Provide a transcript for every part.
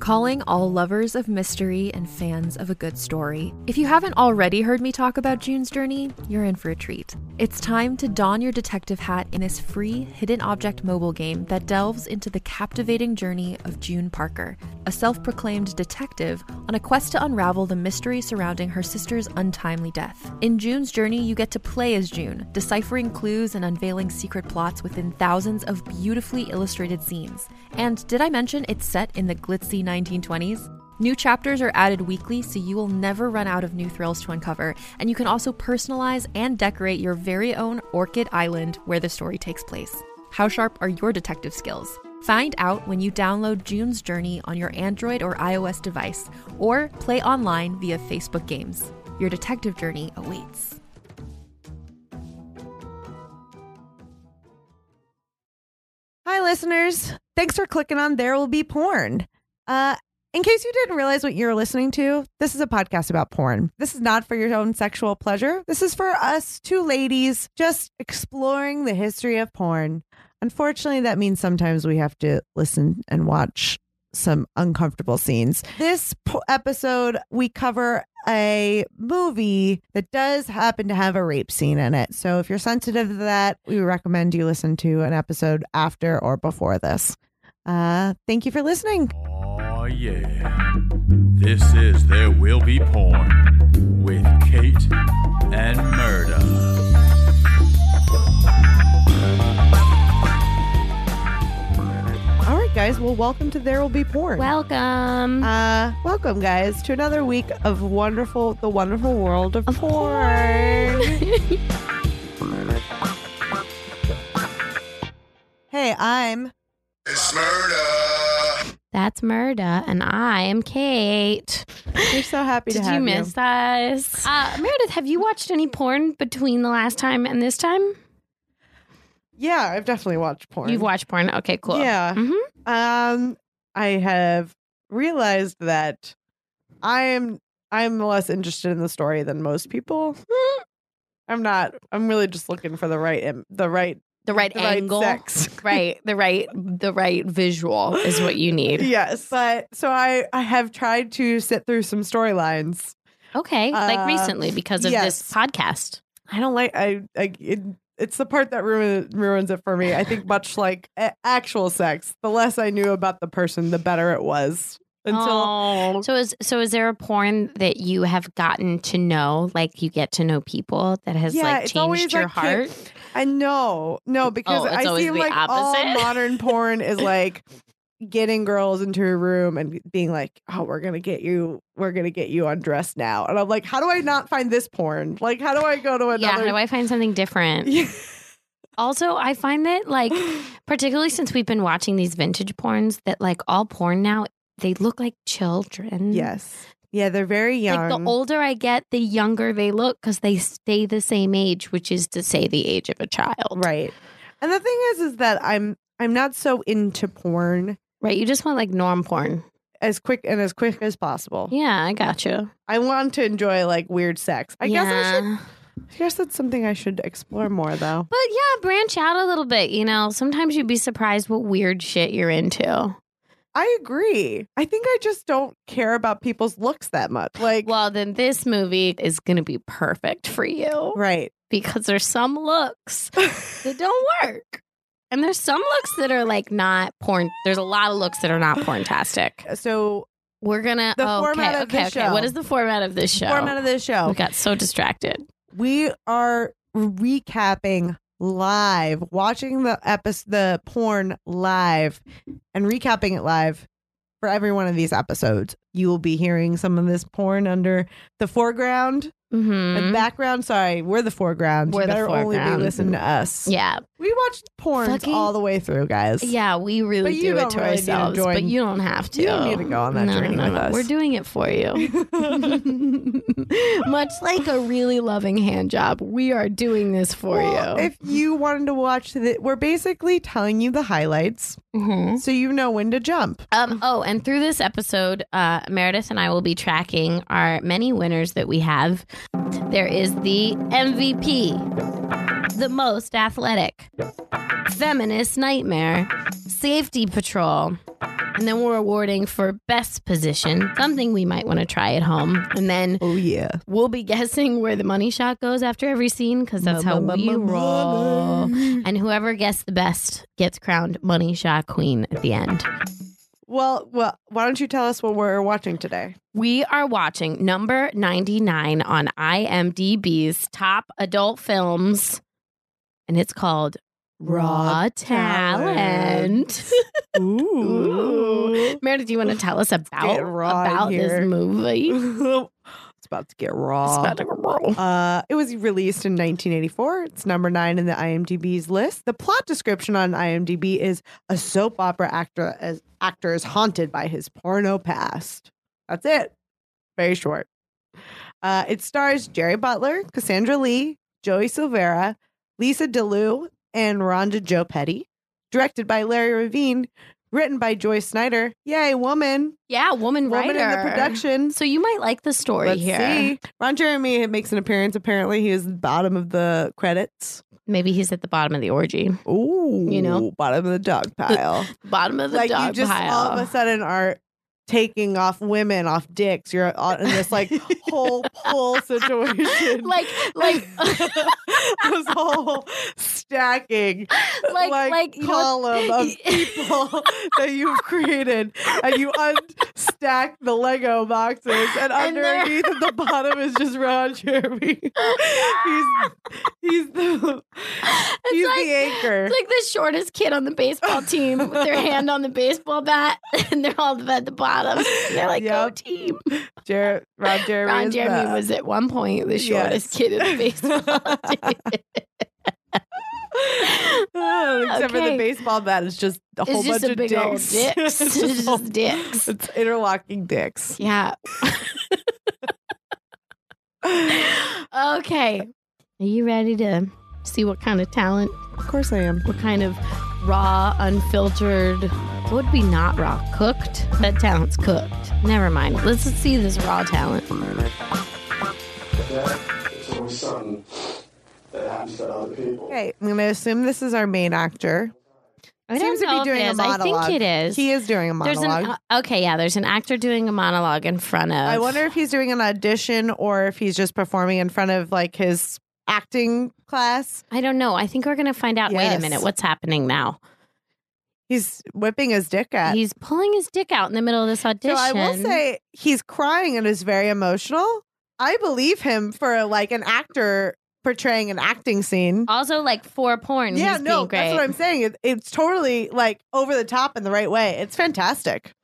Calling all lovers of mystery and fans of a good story. If you haven't already heard me talk about June's Journey, you're in for a treat. It's time to don your detective hat in this free hidden object mobile game that delves into the captivating journey of June Parker, a self-proclaimed detective on a quest to unravel the mystery surrounding her sister's untimely death. In June's Journey, you get to play as June, deciphering clues and unveiling secret plots within thousands of beautifully illustrated scenes. And did I mention it's set in the glitzy 1920s? New chapters are added weekly, so you will never run out of new thrills to uncover, and you can also personalize and decorate your very own Orchid Island where the story takes place. How sharp are your detective skills? Find out when you download June's Journey on your Android or iOS device, or play online via Facebook Games. Your detective journey awaits. Hi, listeners. Thanks for clicking on There Will Be Porn. In case you didn't realize what you're listening to, this is a podcast about porn. This is not for your own sexual pleasure. This is for us two ladies just exploring the history of porn. Unfortunately, that means sometimes we have to listen and watch some uncomfortable scenes. This episode, we cover a movie that does happen to have a rape scene in it. So if you're sensitive to that, we recommend you listen to an episode after or before this. Thank you for listening. Oh, yeah. This is There Will Be Porn with Kate and Murda. All right, guys. Well, welcome to There Will Be Porn. Welcome. Welcome, guys, to another week of the wonderful world of porn. Hey, It's Murda. That's Murda, and I am Kate. We're so happy to Did have you miss us? Meredith, have you watched any porn between the last time and this time? Yeah, I've definitely watched porn. You've watched porn? Okay, cool. Yeah. Mm-hmm. I have realized that I'm less interested in the story than most people. I'm not. I'm really just looking for the right angle, sex. right? The right visual is what you need. Yes, but so I have tried to sit through some storylines. Okay, like recently because of yes. this podcast. I don't like it's the part that ruins it for me. I think much like actual sex, the less I knew about the person, the better it was. So is there a porn that you have gotten to know, like you get to know people that has like changed your heart? I know. No, because I seem like all modern porn is like getting girls into a room and being like, "Oh, we're gonna get you undressed now," and I'm like, "How do I not find this porn? Like, how do I go to another? Yeah, how do I find something different?" Also, I find that like, particularly since we've been watching these vintage porns, that like all porn now, they look like children. Yes. Yeah, they're very young. Like the older I get, the younger they look because they stay the same age, which is to say the age of a child. Right. And the thing is that I'm not so into porn. Right. You just want like norm porn. As quick as possible. Yeah, I got you. I want to enjoy like weird sex. I guess that's something I should explore more though. But yeah, branch out a little bit. You know, sometimes you'd be surprised what weird shit you're into. I agree. I think I just don't care about people's looks that much. Like, well, then this movie is going to be perfect for you. Right. Because there's some looks that don't work. And there's some looks that are like not porn. There's a lot of looks that are not porntastic. So we're going to... The format of this show. What is the format of this show? Format of this show. We got so distracted. We are recapping live, watching the porn live and recapping it live for every one of these episodes. You will be hearing some of this porn under the foreground and background. Sorry, we're the foreground. We're you better the foreground. only be listening to us. Yeah. We watched porns all the way through, guys. Yeah, we really do it to ourselves, but you don't have to. You don't need to go on that journey with us. We're doing it for you. Much like a really loving hand job, we are doing this for you. If you wanted to watch we're basically telling you the highlights so you know when to jump. And through this episode, Meredith and I will be tracking our many winners that we have. There is the MVP, the most athletic, feminist nightmare, safety patrol, And then we're awarding for best position, something we might want to try at home. And then we'll be guessing where the money shot goes after every scene because that's how we roll. And whoever guessed the best gets crowned money shot queen at the end. Well, why don't you tell us what we're watching today? We are watching number 99 on IMDb's top adult films, and it's called Raw Talent. Ooh. Meredith, do you want to tell us about this movie? It's about to get raw. It's about to get raw. It was released in 1984. It's number 9 in the IMDb's list. The plot description on IMDb is a soap opera actor is haunted by his porno past. That's it. Very short. It stars Jerry Butler, Cassandra Lee, Joey Silvera, Lisa DeLue, and Rhonda Joe Petty. Directed by Larry Ravine. Written by Joyce Snyder. Yay, woman. Yeah, woman writer. Woman in the production. So you might like the story Let's here. see. Ron Jeremy makes an appearance. Apparently, he is the bottom of the credits. Maybe he's at the bottom of the orgy. Ooh, you know, bottom of the dog pile. Bottom of the like dog you just pile. all of a sudden are taking off women off dicks. You're in this like whole pull situation. like this whole stacking like column of people that you've created, and you unstack the Lego boxes, and underneath at the bottom is just Ron Jeremy. He's the anchor. It's like the shortest kid on the baseball team with their hand on the baseball bat, and they're all at the bottom. They're like, go team. Ron Jeremy was at one point the shortest kid in the baseball team. Except for the baseball bat is just a whole bunch of big old dicks. It's just dicks. It's interlocking dicks. Yeah. Okay. Are you ready to see what kind of talent? Of course I am. What kind of raw, unfiltered, what would be not raw? Cooked? That talent's cooked. Never mind. Let's see this raw talent. It's always something that happens to other people. Okay, I'm going to assume this is our main actor. I Seems to be doing a monologue. I think it is. He is doing a monologue. There's an actor doing a monologue in front of. I wonder if he's doing an audition or if he's just performing in front of like his acting class. I don't know. I think we're going to find out. Yes. Wait a minute. What's happening now? He's whipping his dick out. He's pulling his dick out in the middle of this audition. So I will say he's crying and is very emotional. I believe him for like an actor portraying an acting scene. Also, like for porn. Yeah, he's no, being great. that's what I'm saying. It's totally like over the top in the right way. It's fantastic.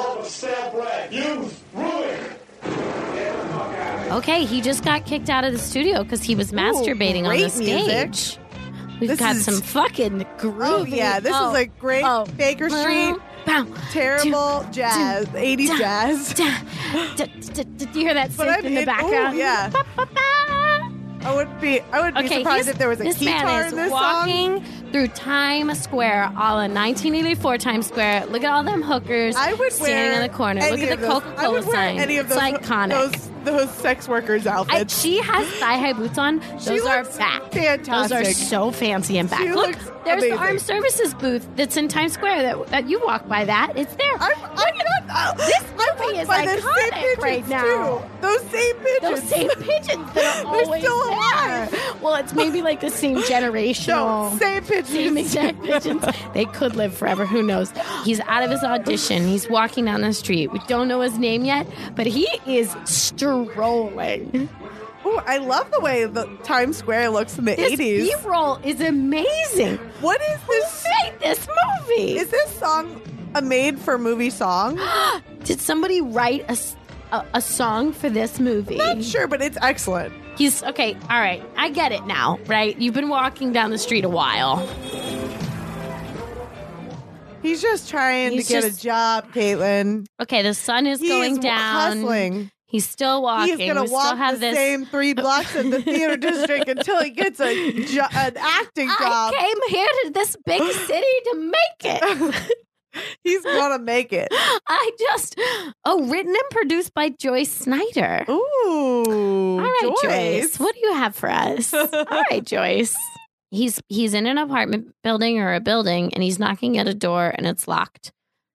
Okay, he just got kicked out of the studio because he was masturbating on the stage. Music. We've got some fucking groovy. Oh yeah, this is like great Baker Street. Terrible jazz, 80s jazz. Do you hear that synth in the background? Ooh, yeah. I would be surprised if there was a guitar in this walking song. Through Times Square, all in 1984 Times Square. Look at all them hookers standing in the corner. Look at the Coca-Cola sign. It's iconic. Those sex workers' outfits. She has thigh-high boots on. Those are back. Fantastic. Those are so fancy and back. She Look, looks there's amazing. the armed services booth that's in Times Square that you walk by that. It's there. This movie is iconic right now. Those same pigeons. Those same pigeons that are They're always still there. alive. Well, it's maybe like the same generational. No, same pigeons. Same exact pigeons. They could live forever. Who knows? He's out of his audition. He's walking down the street. We don't know his name yet, but he is strolling. Ooh, I love the way the Times Square looks in the 80s. This B-roll is amazing. What is this? Who made this movie? Is this song a made-for-movie song? Did somebody write a song for this movie? Not sure, but it's excellent. He's okay. All right, I get it now. Right, you've been walking down the street a while. He's just trying to get a job, Caitlin. Okay, the sun is going down. Hustling. He's still walking. He's going to walk the same 3 blocks in the theater district until he gets an acting job. I came here to this big city to make it. He's going to make it. Written and produced by Joyce Snyder. Ooh. All right, Joyce. What do you have for us? All right, Joyce. He's in an apartment building or a building, and he's knocking at a door, and it's locked.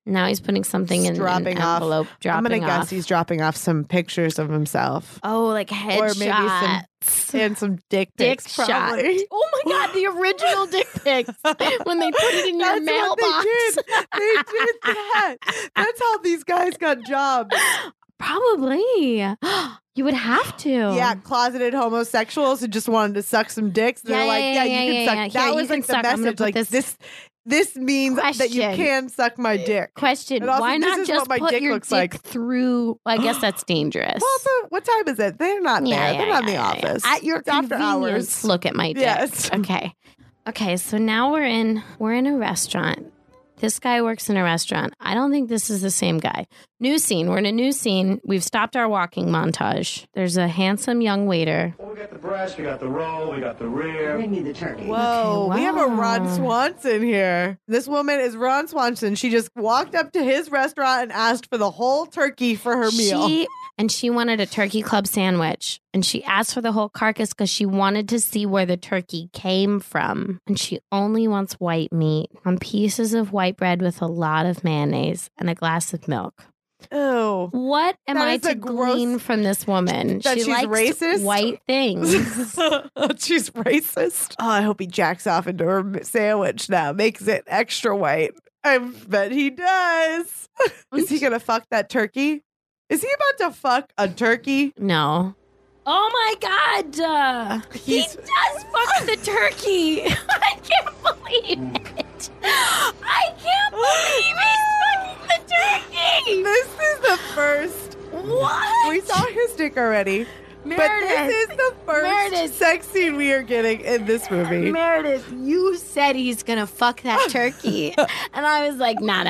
Now he's putting something in an envelope. I'm going to guess he's dropping off some pictures of himself. Oh, like headshots. Or maybe some dick pics. Probably. Oh my God, the original dick pics. When they put it in your mailbox. They did that. That's how these guys got jobs. Probably. You would have to. Yeah, closeted homosexuals who just wanted to suck some dicks. They're you can suck. That Here, was like the message. Like this means that you can suck my dick. Question: also, why not just put your dick through? Well, I guess that's dangerous. Well, also, what time is it? They're not there. They're not in the office. At your after hours. Look at my dick. Yes. Okay. So now we're in a restaurant. This guy works in a restaurant. I don't think this is the same guy. New scene. We're in a new scene. We've stopped our walking montage. There's a handsome young waiter. Well, we got the breast, we got the roll, we got the rear. Bring me the turkey. Whoa, we have a Ron Swanson here. This woman is Ron Swanson. She just walked up to his restaurant and asked for the whole turkey for her meal. She wanted a turkey club sandwich. And she asked for the whole carcass because she wanted to see where the turkey came from. And she only wants white meat on pieces of white bread with a lot of mayonnaise and a glass of milk. Oh, what am I to glean from this woman? That she's likes racist? White things. She's racist. Oh, I hope he jacks off into her sandwich now. Makes it extra white. I bet he does. Is he gonna fuck that turkey? Is he about to fuck a turkey? No. Oh my God! He does fuck the turkey. I can't believe it. I can't believe he's fucking the turkey. This is the first. What? We saw his dick already. Meredith, but this is the first sex scene we are getting in this movie. Meredith, you said he's gonna fuck that turkey, and I was like, nah.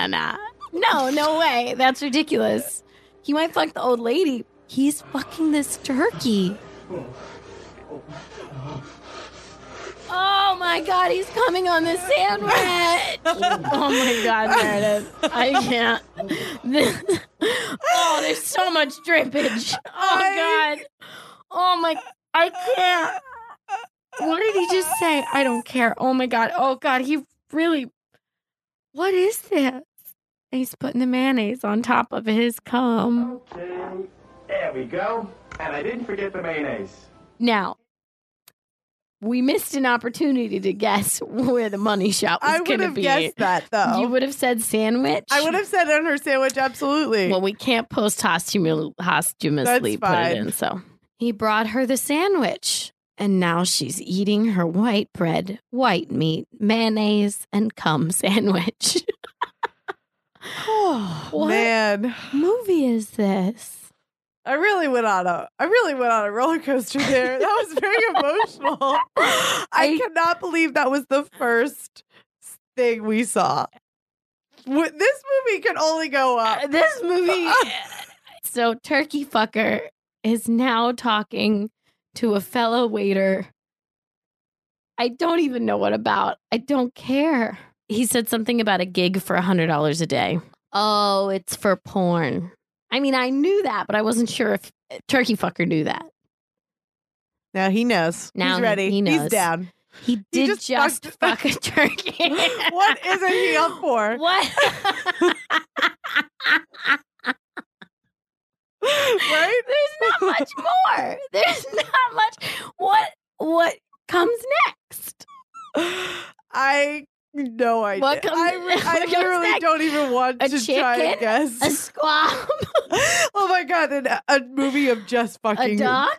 No way. That's ridiculous. He might fuck the old lady. He's fucking this turkey. Oh my God, he's coming on the sandwich. Oh my God, Meredith. I can't. Oh, there's so much drippage. Oh God. Oh my, I can't. What did he just say? I don't care. Oh my God. Oh God, he really, what is this? He's putting the mayonnaise on top of his cum. Okay, there we go. And I didn't forget the mayonnaise. Now, we missed an opportunity to guess where the money shot was going to be. I would have guessed that, though. You would have said sandwich? I would have said on her sandwich, absolutely. Well, we can't posthumously put it in, so. He brought her the sandwich, and now she's eating her white bread, white meat, mayonnaise, and cum sandwich. Oh, what man. Movie is this? I really went on a roller coaster there. That was very emotional. I cannot believe that was the first thing we saw. This movie can only go up. This movie. So Turkey Fucker is now talking to a fellow waiter. I don't even know what about. I don't care. He said something about a gig for $100 a day. Oh, it's for porn. I mean, I knew that, but I wasn't sure if Turkey Fucker knew that. Now he knows. Now he's ready. He knows. He's down. He did just fuck a turkey. What isn't he up for? What? Right? There's not much more. There's not much. What comes next? No idea. What comes, I literally don't even want to try and guess. A squab? Oh my God, a movie of just fucking... A duck?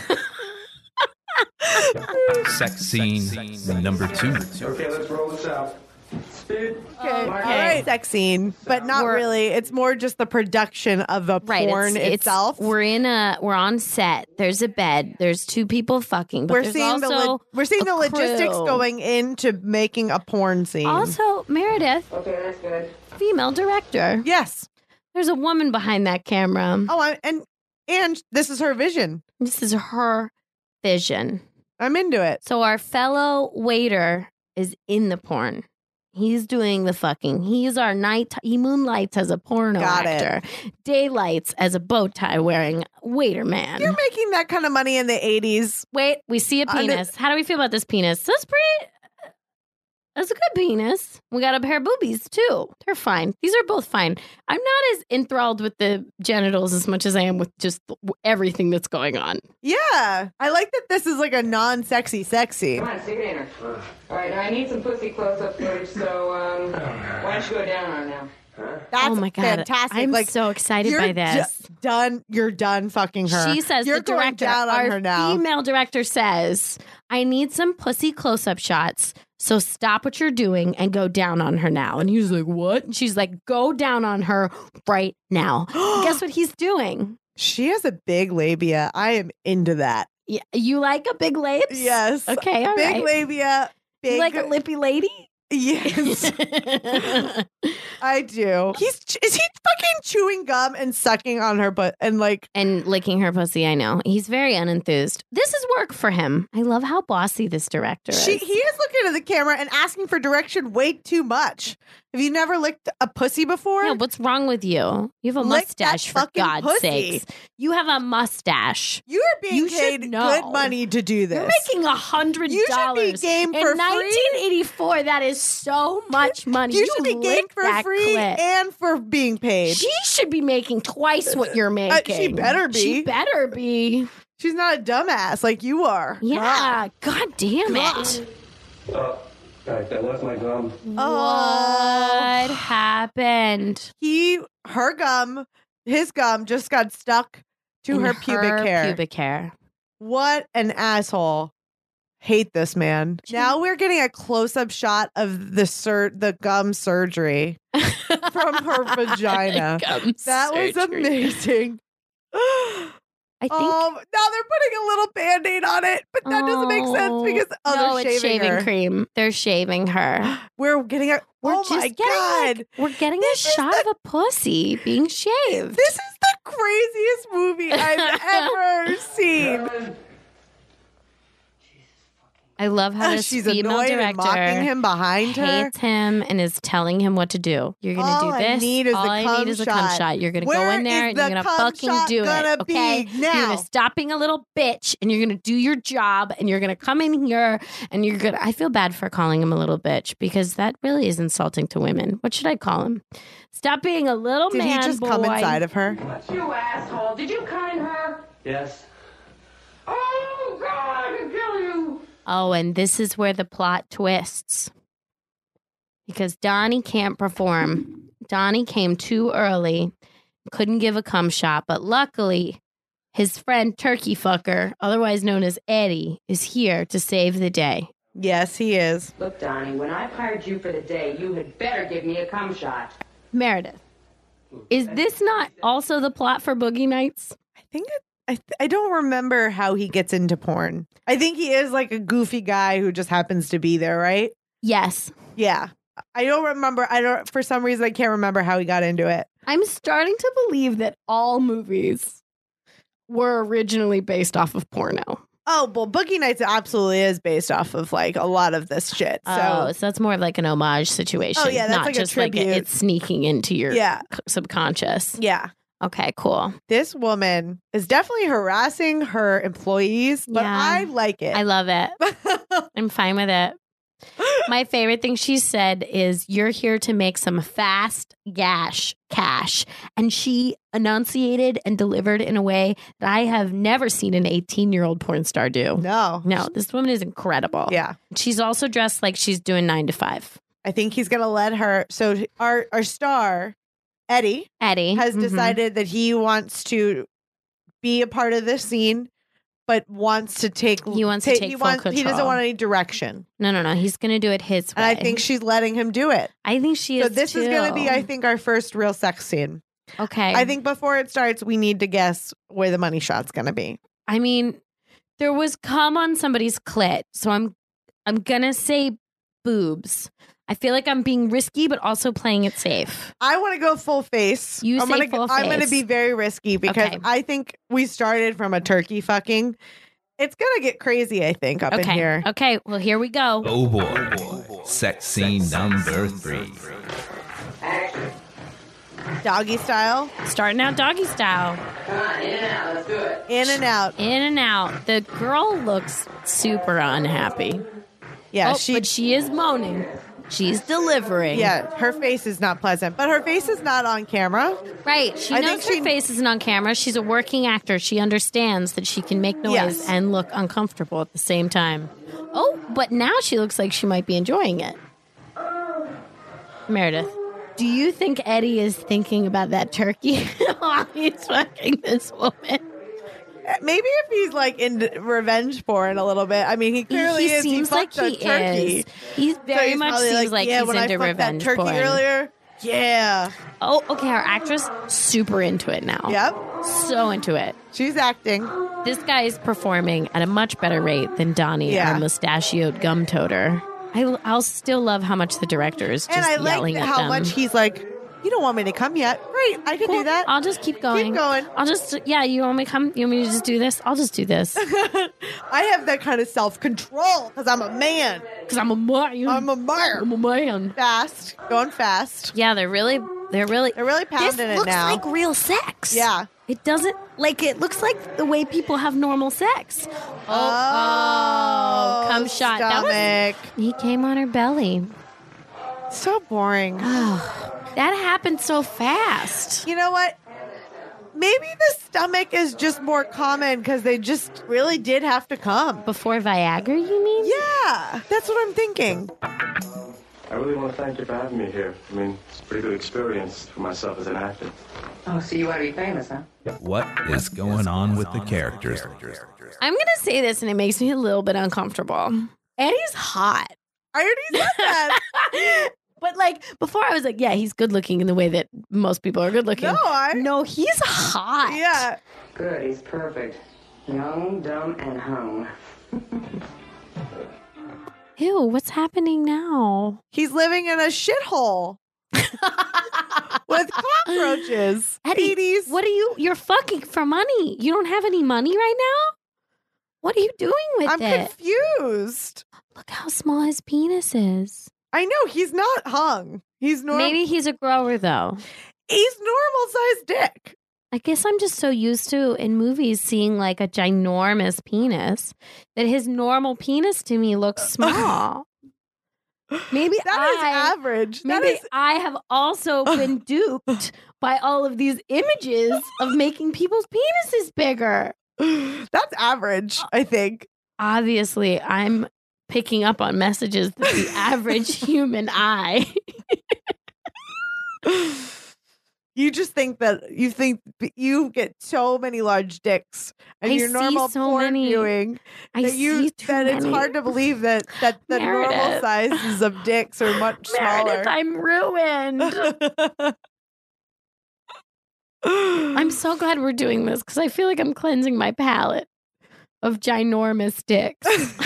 Sex scene number 2. Okay, let's roll this out. Speed. Okay. All right. Sex scene, but not really. It's more just the production of the porn itself. We're on set. There's a bed. There's two people fucking. But we're seeing the logistics going into making a porn scene. Also, Meredith. Okay, that's good. Female director. Yes. There's a woman behind that camera. Oh, and this is her vision. This is her vision. I'm into it. So our fellow waiter is in the porn. He's doing the fucking. He's our he moonlights as a porno actor. Daylights as a bow tie wearing waiter man. You're making that kind of money in the 80s. Wait, we see a penis. How do we feel about this penis? That's pretty. That's a good penis. We got a pair of boobies, too. They're fine. These are both fine. I'm not as enthralled with the genitals as much as I am with just everything that's going on. Yeah. I like that this is like a non-sexy sexy. Come on, stick it in her. All right, now I need some pussy close-up footage, so why don't you go down on her now? That's oh my God. fantastic. I'm like, so excited by this. You're done fucking her. She says, you're the director, going down on our her now. female director says, I need some pussy close-up shots. So stop what you're doing and go down on her now. And he's like, what? And she's like, go down on her right now. Guess what he's doing? She has a big labia. I am into that. Yeah, you like a big labia? Yes. Okay, all big right. labia. Big, You like a lippy lady? Yes. I do. Is he fucking chewing gum and sucking on her butt and like and licking her pussy? I know. He's very unenthused. This is work for him. I love how bossy this director is. He is looking at the camera and asking for direction way too much. Have you never licked a pussy before? Yeah, what's wrong with you? You have a Lick mustache, that for fucking God's pussy. sakes. You have a mustache. You are being You should paid know. good money to do this. You're making $100. You should be game for in 1984. That is so much money. You should be game lick for that free clit. and for being paid. She should be making twice what you're making. She better be. She better be. She's not a dumbass like you are. Yeah. God damn it. I lost my gum. What happened? His gum just got stuck to In her pubic hair. What an asshole. Hate this man. Now we're getting a close-up shot of the gum surgery from her vagina. That was amazing. I think. Now they're putting a little Band-Aid on it, but that doesn't make sense because they're it's shaving her. cream. They're shaving her. We're getting a. We're we're getting a shot of a pussy being shaved. This is the craziest movie I've ever seen. I love how this she's female annoyed director and mocking him behind her. hates him and is telling him what to do. You're going to do this. I need is All the I cum need is a shot. cum shot. You're going to Where go in there is and you're the going to cum fucking shot do gonna it. Okay? be You're now? going to stop being a little bitch and you're going to do your job and you're going to come in here and you're going to. I feel bad for calling him a little bitch because that really is insulting to women. What should I call him? Stop being a little Did man he just boy. come inside of her? You asshole. Did you kind her? Yes. Oh, God, I can kill you. Oh, and this is where the plot twists. Because Donnie can't perform. Donnie came too early, couldn't give a cum shot, but luckily his friend Turkey Fucker, otherwise known as Eddie, is here to save the day. Yes, he is. Look, Donnie, when I've hired you for the day, you had better give me a cum shot. Meredith, is this not also the plot for Boogie Nights? I think I don't remember how he gets into porn. I think he is like a goofy guy who just happens to be there, right? Yes. Yeah. I don't remember. For some reason, I can't remember how he got into it. I'm starting to believe that all movies were originally based off of porno. Oh, well, Boogie Nights absolutely is based off of like a lot of this shit. So that's more like an homage situation. Oh, yeah, that's not like a just like tribute. it's sneaking into your subconscious. Yeah. Okay, cool. This woman is definitely harassing her employees, but Yeah. I like it. I love it. I'm fine with it. My favorite thing she said is, you're here to make some fast cash. And she enunciated and delivered in a way that I have never seen an 18-year-old porn star do. No, this woman is incredible. Yeah. She's also dressed like she's doing 9 to 5. I think he's going to let her. So our star, Eddie has decided that he wants to be a part of this scene, but wants to take. He wants to take full control. He doesn't want any direction. No. He's going to do it his way. And I think she's letting him do it. I think she is. So this is going to be, I think, our first real sex scene. Okay. I think before it starts, we need to guess where the money shot's going to be. I mean, there was cum on somebody's clit, so I'm gonna say boobs. I feel like I'm being risky, but also playing it safe. I want to go full face. I'm going to be very risky because I think we started from a turkey fucking. It's going to get crazy, I think, up in here. Okay, well, here we go. Oh boy. Sex scene number 3. Doggy style. Starting out doggy style. Come on, in and out. Let's do it. In and out. In and out. The girl looks super unhappy. Yeah, but she is moaning. She's delivering. Yeah, her face is not pleasant, but her face is not on camera. Right. She knows her face isn't on camera. She's a working actor. She understands that she can make noise and look uncomfortable at the same time. Oh, but now she looks like she might be enjoying it. Meredith, do you think Eddie is thinking about that turkey while he's fucking this woman? Maybe if he's like in revenge porn a little bit. I mean, he clearly is. Seems he like he turkey. is. He's very much seems like he's when into I fucked revenge that turkey porn. earlier. Yeah. Oh, okay. Our actress super into it now. Yep. So into it. She's acting. This guy is performing at a much better rate than Donnie, our mustachioed gum toter. I'll still love how much the director is just yelling at them. And I like how much he's like, you don't want me to come yet. Great, I can do that. I'll just keep going. Keep going. I'll just, you want me to come? You want me to just do this? I'll just do this. I have that kind of self-control because I'm a man. Because I'm a man. I'm a man. Fast. Going fast. Yeah, they're really pounding it now. This looks like real sex. Yeah. It doesn't, it looks like the way people have normal sex. Oh, cum shot. Stomach. He came on her belly. So boring. That happened so fast. You know what? Maybe the stomach is just more common because they just really did have to come. Before Viagra, you mean? Yeah, that's what I'm thinking. I really want to thank you for having me here. I mean, it's a pretty good experience for myself as an actor. Oh, so you want to be famous, huh? What is going on with the characters? I'm going to say this, and it makes me a little bit uncomfortable. Eddie's hot. I already said that. But, before I was like, yeah, he's good looking in the way that most people are good looking. No, he's hot. Yeah. Good, he's perfect. Young, dumb, and hung. Ew, what's happening now? He's living in a shithole. With cockroaches. Eddie, what are you're fucking for money. You don't have any money right now? What are you doing with it? I'm confused. Look how small his penis is. I know, he's not hung. He's normal. Maybe he's a grower, though. He's normal-sized dick. I guess I'm just so used to, in movies, seeing a ginormous penis that his normal penis to me looks small. Maybe that is average. Maybe I have also been duped by all of these images of making people's penises bigger. That's average, I think. Obviously, I'm picking up on messages that the average human eye. You just think you get so many large dicks and your normal porn viewing that it's hard to believe that the normal sizes of dicks are much smaller. Meredith, I'm ruined. I'm so glad we're doing this because I feel like I'm cleansing my palate of ginormous dicks.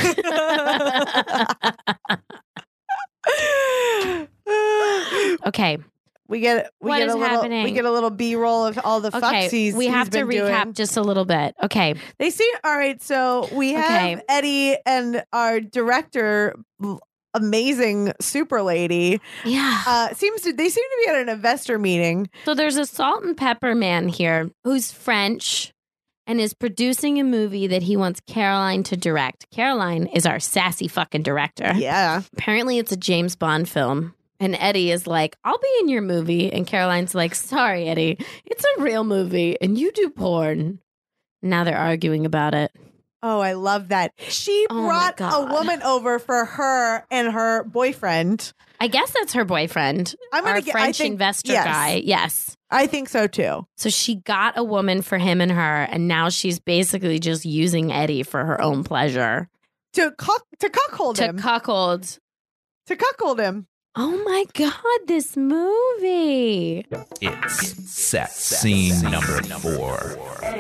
Okay. We get a little B-roll of all the fucksies. We have to recap just a little bit. Okay. They see. All right. So we have Eddie and our director, amazing super lady. Yeah. They seem to be at an investor meeting. So there's a salt and pepper man here who's French and is producing a movie that he wants Caroline to direct. Caroline is our sassy fucking director. Yeah. Apparently it's a James Bond film. And Eddie is like, I'll be in your movie. And Caroline's like, sorry, Eddie, it's a real movie and you do porn. Now they're arguing about it. Oh, I love that. She brought a woman over for her and her boyfriend. I guess that's her boyfriend. Our French investor guy. Yes. I think so too. So she got a woman for him and her, and now she's basically just using Eddie for her own pleasure. To cuckold him. To cuckold him. Oh my God, this movie. It's sex scene number 4.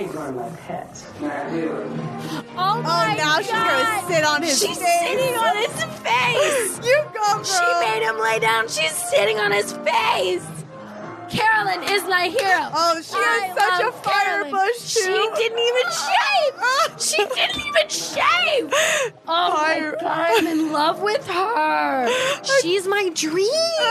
Oh my now God. she's going to sit on his face. She's sitting on his face. You go, girl. She made him lay down. She's sitting on his face. Carolyn is my hero. Oh, she has such a fire bush, too. She didn't even shave. She didn't even shave. Oh, my God. I'm in love with her. She's my dream.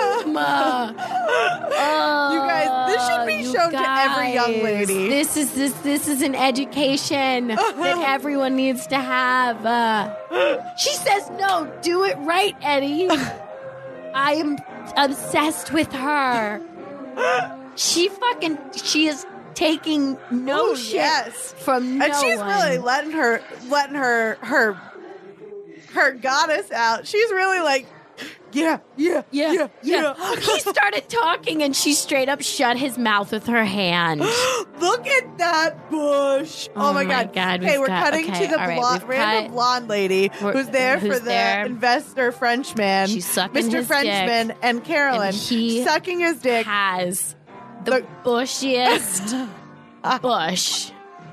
You guys, this should be shown to every young lady. This is an education that everyone needs to have. She says, no, do it right, Eddie. I'm obsessed with her. She is taking no shit from no and she's one. really letting her goddess out. She's really like, yeah. He started talking and she straight up shut his mouth with her hand. Look at that bush. Oh my God. Okay, we're cutting to the random blonde lady who's there for the investor Frenchman. She's sucking Mr. his Frenchman dick. and Carolyn. And he sucking his dick. Has the bushiest bush.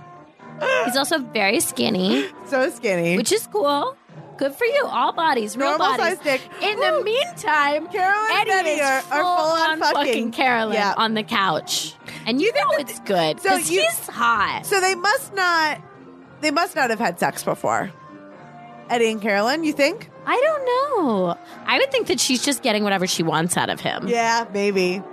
He's also very skinny. So skinny. Which is cool. Good for you. All bodies, real Normal bodies. size dick. In the meantime, Carolyn and Eddie Eddie is are full on fucking Carolyn Yeah. on the couch. And you know it's good So because he's hot. So they must not have had sex before. Eddie and Carolyn, you think? I don't know. I would think that she's just getting whatever she wants out of him. Yeah, maybe.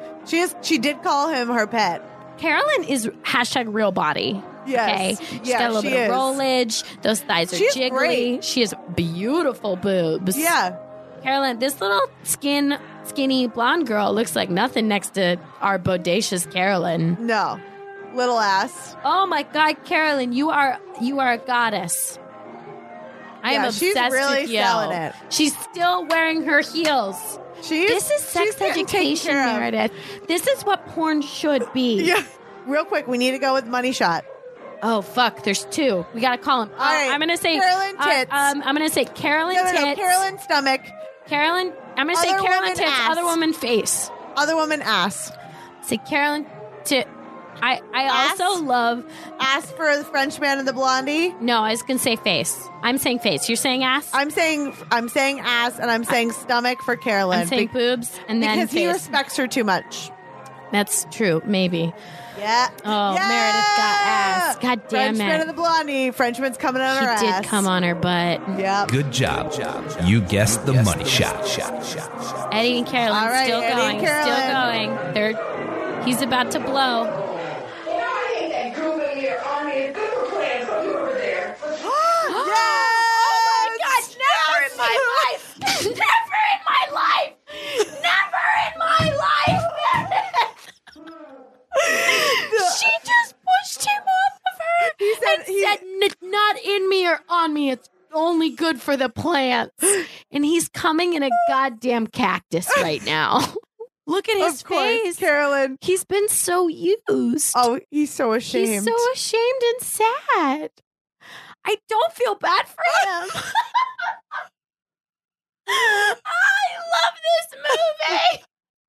She did call him her pet. Carolyn is #real body. Yes. Okay? She's Yeah, got a little she bit of is. rollage. Those thighs are She's jiggly. great. She has beautiful boobs. Yeah. Carolyn, this little skinny blonde girl looks like nothing next to our bodacious Carolyn. No. Little ass. Oh my God, Carolyn, you are a goddess. I am she's obsessed really with you. selling it. She's still wearing her heels. This is sex education, Meredith. This is what porn should be. Yeah. Real quick, we need to go with Money Shot. Oh fuck! There's two. We gotta call him. All right. I'm gonna say Carolyn Tits. I'm gonna say Carolyn No, Tits. Carolyn Stomach. Carolyn. I'm gonna say Other Carolyn woman Tits. ass. Other woman face. Other woman ass. Say Carolyn Tit. I Ass? also love Ass for the Frenchman and the Blondie. No, I was gonna say face. I'm saying face. You're saying ass. I'm saying ass, and I'm saying stomach for Carolyn. I'm saying boobs, and then because face. he respects her too much. That's true. Maybe. Yeah. Oh, Yeah! Meredith got ass. God damn Frenchman it. and the Blondie. Frenchman's coming on her ass. He did come on her butt. Yep. Good job. You guessed the money shot. Eddie and Carolyn All right, still Eddie going. and Carolyn. Still going. He's about to blow. She just pushed him off of her and said, not in me or on me. It's only good for the plants. And he's coming in a goddamn cactus right now. Look at his Of course, face. Carolyn. He's been so used. Oh, he's so ashamed. He's so ashamed and sad. I don't feel bad for him. I love this movie.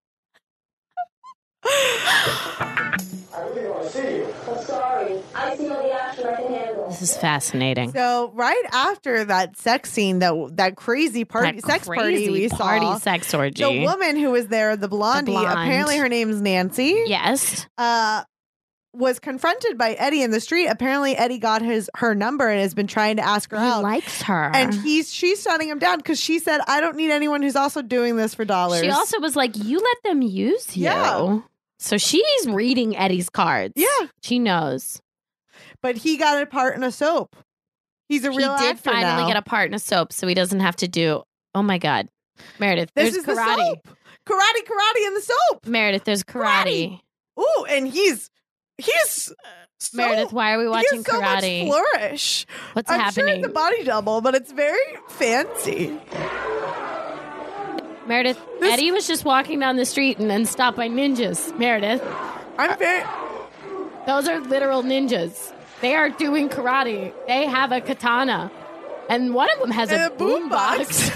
I really want to see you. I'm sorry. I see all the action I can handle. This is fascinating. So right after that sex scene, that crazy party, sex party we saw, sex orgy. the woman who was there, the blondie, blonde. apparently her name's Nancy. Yes. Was confronted by Eddie in the street. Apparently, Eddie got her number and has been trying to ask her out. He likes her. And she's shutting him down because she said, I don't need anyone who's also doing this for dollars. She also was like, you let them use you. Yeah. So she's reading Eddie's cards. Yeah. She knows. But he got a part in a soap. He's a real He did actor finally now. get a part in a soap, so he doesn't have to do. Oh my God. Meredith, This there's is the karate. soap. Karate in the soap. Meredith, there's karate. Ooh, and he's so, Meredith, why are we watching he has so karate? much flourish. What's I'm happening? sure it's a body double, but it's very fancy. Meredith, Eddie was just walking down the street and then stopped by ninjas. Meredith, those are literal ninjas. They are doing karate. They have a katana. And one of them has a boombox.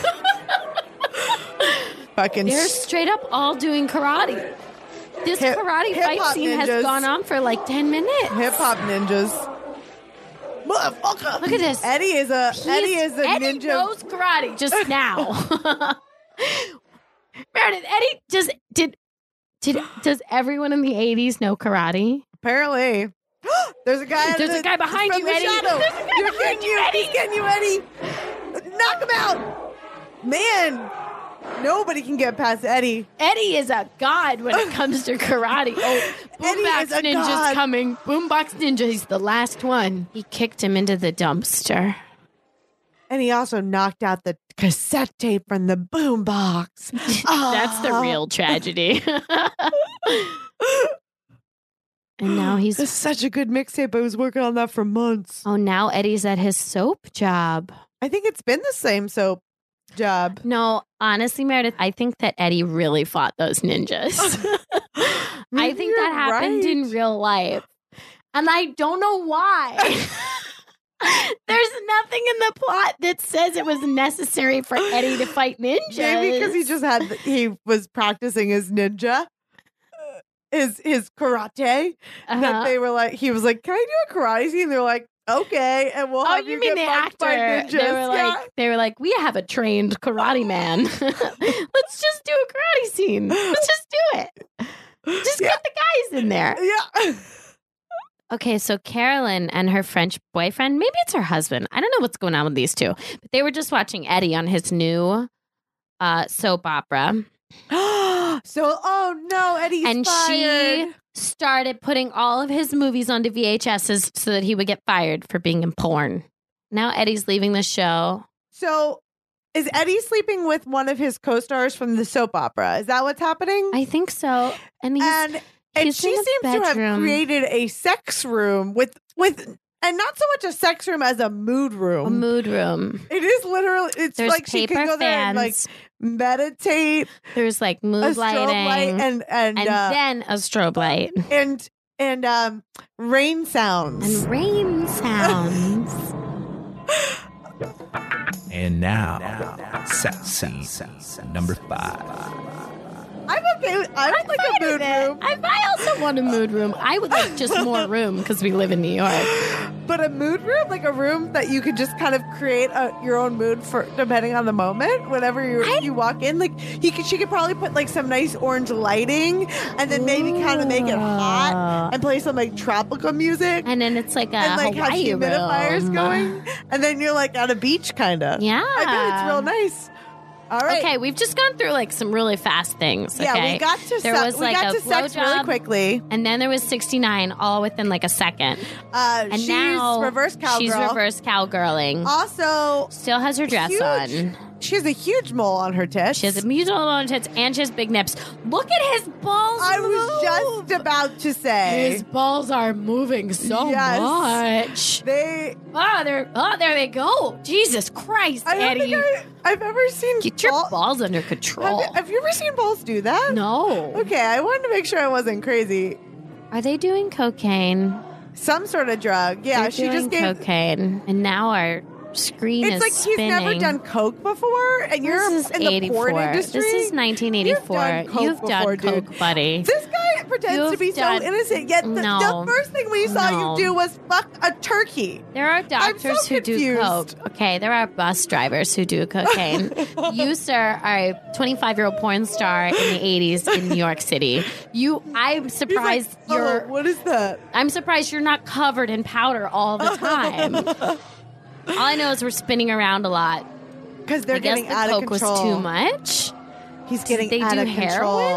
Fucking They're straight up all doing karate. This karate fight hip-hop scene ninjas. has gone on for like 10 minutes. Hip hop ninjas. Motherfucker. Look at this. Eddie is a Eddie ninja. knows karate just now. Meredith, Eddie does everyone in the 80s know karate? Apparently. There's a guy. There's a guy behind from you, the Eddie. shadow. There's a guy You're behind getting you, Eddie. He's getting you, Eddie. Knock him out. Man, nobody can get past Eddie. Eddie is a god when it comes to karate. Oh, Boombox is a Ninja's god. coming. Boombox Ninja, he's the last one. He kicked him into the dumpster. And he also knocked out the cassette tape from the boombox. That's the real tragedy. And now This is such a good mixtape. I was working on that for months. Oh, now Eddie's at his soap job. I think it's been the same soap job. No, honestly, Meredith, I think that Eddie really fought those ninjas. I think that happened in real life. And I don't know why. There's nothing in the plot that says it was necessary for Eddie to fight ninjas. Maybe because he was practicing his ninja. His karate. That they were like, he was like, "Can I do a karate scene?" They're like, "Okay," and we'll have you mean the actor? They were like, "We have a trained karate man. Let's just do a karate scene. Let's just do it. Just get the guys in there." Yeah. Okay, so Carolyn and her French boyfriend, maybe it's her husband. I don't know what's going on with these two, but they were just watching Eddie on his new soap opera. Oh no, Eddie's and fired. She started putting all of his movies onto VHSs so that he would get fired for being in porn. Now Eddie's leaving the show. So is Eddie sleeping with one of his co-stars from the soap opera? Is that what's happening? I think so. And she seems to have created a sex room with and not so much a sex room as a mood room. A mood room. It is literally. It's There's like she can go there and like meditate. There's like mood lighting and then a strobe light and rain sounds. And rain sounds. And now, sex scene number 5. I'm okay. I would like a mood room. I also want a mood room. I would like just more room because we live in New York. But a mood room, like a room that you could just kind of create your own mood for, depending on the moment. Whenever you walk in, like she could probably put like some nice orange lighting, and then maybe kind of make it hot and play some like tropical music. And then it's like and like have humidifiers going, and then you're like at a beach, kind of. Yeah, I bet it's real nice. All right. Okay, we've just gone through like some really fast things. Okay? Yeah, we got to sex really quickly, and then there was 69 all within like a second. And she's now reverse cowgirl. She's reverse cowgirling. Also, still has her dress on. She has a huge mole on her tits. She has a huge mole on her tits, and she has big nips. Look at his balls. I was just about to say his balls are moving so much. There they go. Jesus Christ, Eddie! Don't think I've ever seen your balls under control. Have you ever seen balls do that? No. Okay, I wanted to make sure I wasn't crazy. Are they doing cocaine? Some sort of drug. Yeah, she just gave cocaine, and now our screen is like spinning. He's never done coke before, and you're in the porn industry. This is 1984. You've done coke, buddy. This guy pretends to be so innocent, yet the first thing we saw you do was fuck a turkey. There are doctors who do coke. Okay, there are bus drivers who do cocaine. You, sir, are a 25-year-old porn star in the 80s in New York City. I'm surprised what is that? I'm surprised you're not covered in powder all the time. All I know is we're spinning around a lot. Because they're getting out of control. I guess the coke was too much. He's getting out of control.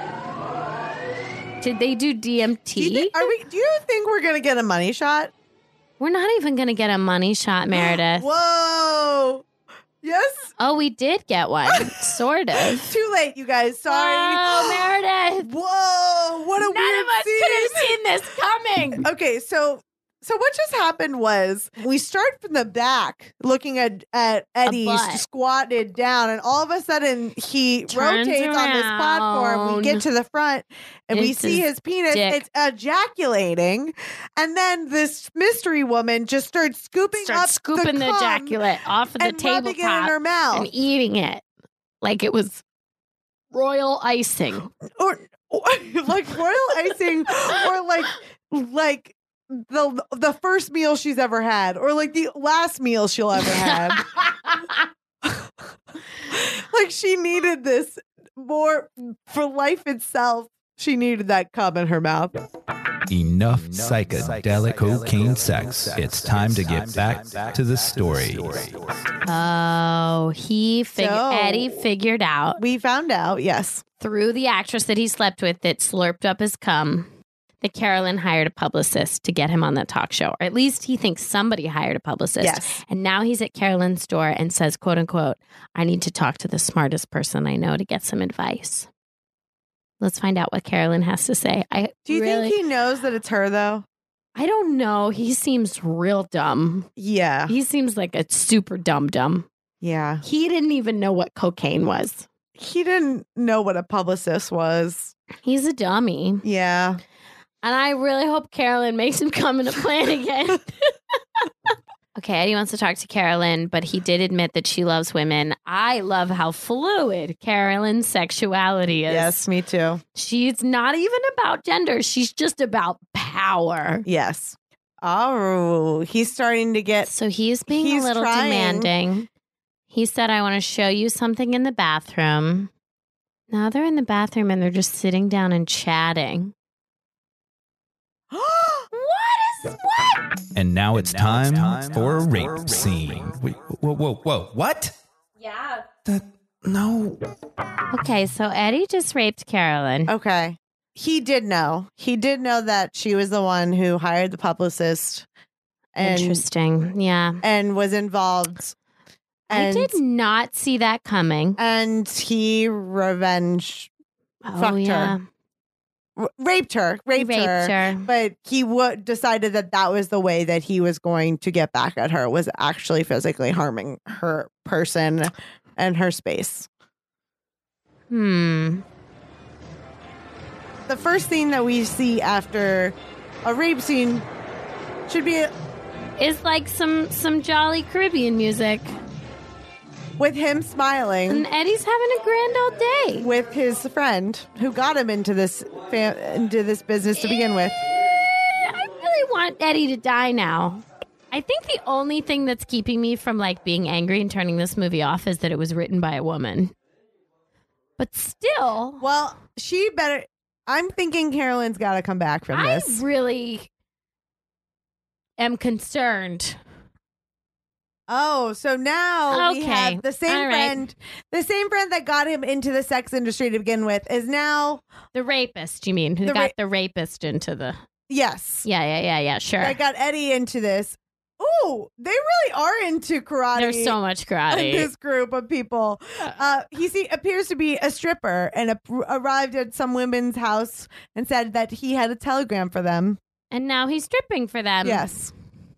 Did they do DMT? Do you think we're going to get a money shot? We're not even going to get a money shot, Meredith. Whoa. Yes? Oh, we did get one. Sort of. Too late, you guys. Sorry. Oh, Meredith. Whoa. What a weird scene. None of us could have seen this coming. Okay, so what just happened was we start from the back looking at Eddie squatted down, and all of a sudden he rotates on this platform. We get to the front and we see his penis. It's ejaculating, and then this mystery woman just starts scooping the ejaculate off of the tabletop it in her mouth and eating it like it was royal icing, or like royal icing, or like the first meal she's ever had, or like the last meal she'll ever have. Like she needed this more for life itself. She needed that cum in her mouth. Enough psychedelic cocaine sex. It's time to get back to the story. Oh, Eddie figured out. We found out, yes, through the actress that he slept with that slurped up his cum, that Carolyn hired a publicist to get him on that talk show. Or at least he thinks somebody hired a publicist. Yes. And now he's at Carolyn's door and says, quote unquote, I need to talk to the smartest person I know to get some advice. Let's find out what Carolyn has to say. Do you think he knows that it's her, though? I don't know. He seems real dumb. Yeah. He seems like a super dumb. Yeah. He didn't even know what cocaine was. He didn't know what a publicist was. He's a dummy. Yeah. And I really hope Carolyn makes him come in a plan again. Okay, Eddie wants to talk to Carolyn, but he did admit that she loves women. I love how fluid Carolyn's sexuality is. Yes, me too. She's not even about gender. She's just about power. Yes. Oh, he's starting to get... So he's being a little demanding. He said, I want to show you something in the bathroom. Now they're in the bathroom and they're just sitting down and chatting. What? And now it's time for a rape scene. Wait, whoa. What? Yeah. No. Okay, so Eddie just raped Carolyn. Okay. He did know. He did know that she was the one who hired the publicist. And, Interesting. Yeah. And was involved. I did not see that coming. And he fucked her. Raped her. But he decided that was the way that he was going to get back at her, was actually physically harming her person and her space. The first thing that we see after a rape scene should be is like some jolly Caribbean music. With him smiling. And Eddie's having a grand old day. With his friend who got him into this business to begin with. I really want Eddie to die now. I think the only thing that's keeping me from like being angry and turning this movie off is that it was written by a woman. But still. Well, she better. I'm thinking Carolyn's got to come back from this. I really am concerned. Oh, so now we have the same friend, the same friend that got him into the sex industry to begin with is now the rapist. You mean who got the rapist into the? Yes. Yeah. Sure. That got Eddie into this. Oh, they really are into karate. There's so much karate in this group of people. He appears to be a stripper and arrived at some women's house and said that he had a telegram for them. And now he's stripping for them. Yes.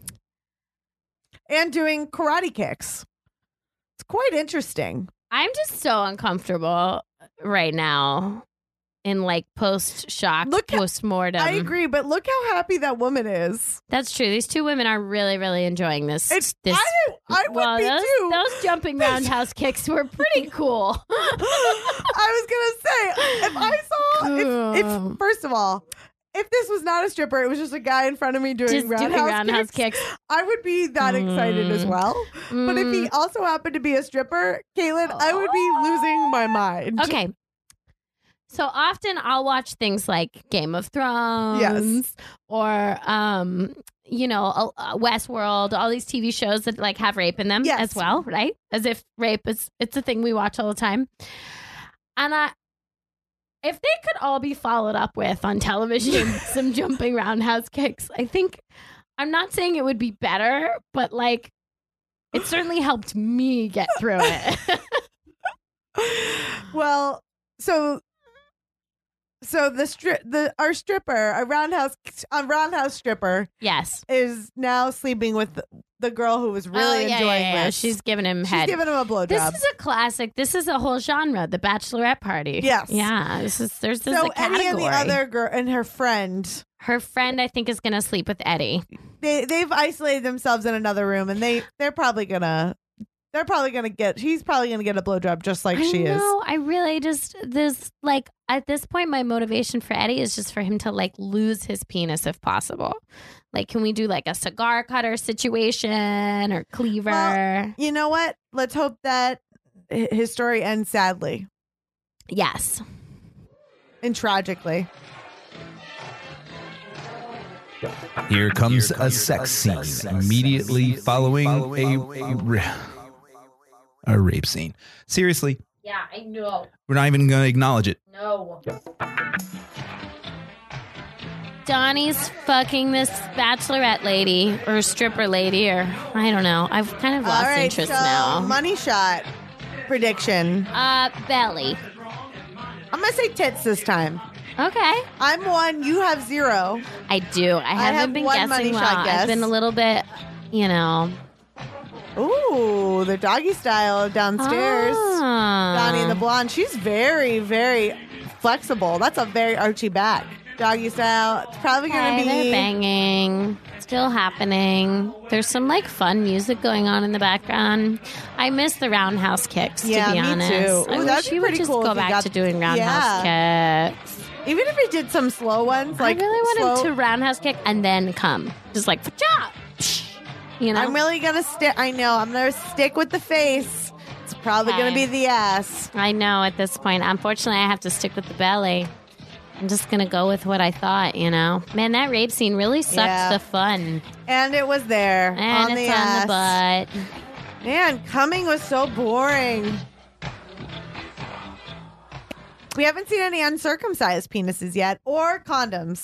And doing karate kicks. It's quite interesting. I'm just so uncomfortable right now in like post-shock, post-mortem. I agree, but look how happy that woman is. That's true. These two women are really, really enjoying this. I would be too. Those jumping roundhouse kicks were pretty cool. I was going to say, if I saw, if first of all, if this was not a stripper, it was just a guy in front of me doing roundhouse kicks, I would be that excited as well. But if he also happened to be a stripper, Caitlin, I would be losing my mind. Okay. So often I'll watch things like Game of Thrones or, Westworld, all these TV shows that like have rape in them as well, right? As if rape it's a thing we watch all the time. And if they could all be followed up with on television, some jumping roundhouse kicks, I think, I'm not saying it would be better, but like, it certainly helped me get through it. Well, so our stripper, a roundhouse stripper, is now sleeping with the girl who was really enjoying this. She's giving him head. She's giving him a blowjob. This is a classic. This is a whole genre, the bachelorette party. Yes. Yeah. There's a category. Eddie and the other girl and her friend. Her friend, I think, is going to sleep with Eddie. They've isolated themselves in another room, and they're probably gonna get. He's probably gonna get a blowjob just like she is. No, I really at this point, my motivation for Eddie is just for him to like lose his penis if possible. Like, can we do like a cigar cutter situation or cleaver? Well, you know what? Let's hope that his story ends sadly. Yes. And tragically. Here comes a sex scene immediately following a rape scene. Seriously. Yeah, I know. We're not even going to acknowledge it. No. Donnie's fucking this bachelorette lady or stripper lady, or I don't know. I've kind of lost interest now. Money shot prediction. Belly. I'm going to say tits this time. Okay. I'm 1. You have 0. I do. I haven't been guessing money well. shot guess. I've been a little bit, Ooh, the doggy style downstairs. Donnie and the blonde. She's very, very flexible. That's a very Archie back. Doggy style. It's probably going to be... They're banging. Still happening. There's some fun music going on in the background. I miss the roundhouse kicks, to be honest. Me too. I wish you would just go back to doing roundhouse kicks. Even if he did some slow ones, I really wanted to roundhouse kick and then come. Just chop. I'm really going to stick. I know. I'm going to stick with the face. It's probably going to be the ass. I know at this point. Unfortunately, I have to stick with the belly. I'm just going to go with what I thought, Man, that rape scene really sucked the fun. And it was there. And it's on the butt. Man, coming was so boring. We haven't seen any uncircumcised penises yet, or condoms.